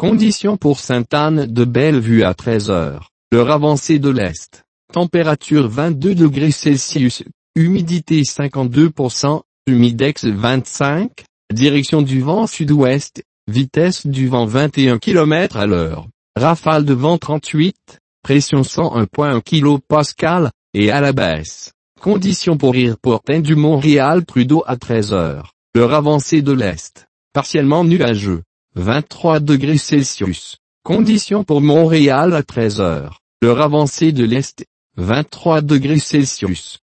Conditions pour Sainte-Anne-de-Bellevue à 13 heures. L'heure avancée de l'Est. Température 22 degrés Celsius. Humidité 52%. Humidex 25. Direction du vent sud-ouest. Vitesse du vent 21 km à l'heure. Rafale de vent 38. Pression 101.1 kPa. Et à la baisse. Conditions pour Airport du Montréal-Trudeau à 13 heures. L'heure avancée de l'Est. Partiellement nuageux. 23 degrés Celsius. Conditions pour Montréal à 13 heures. L'heure avancée de l'Est. 23 degrés Celsius.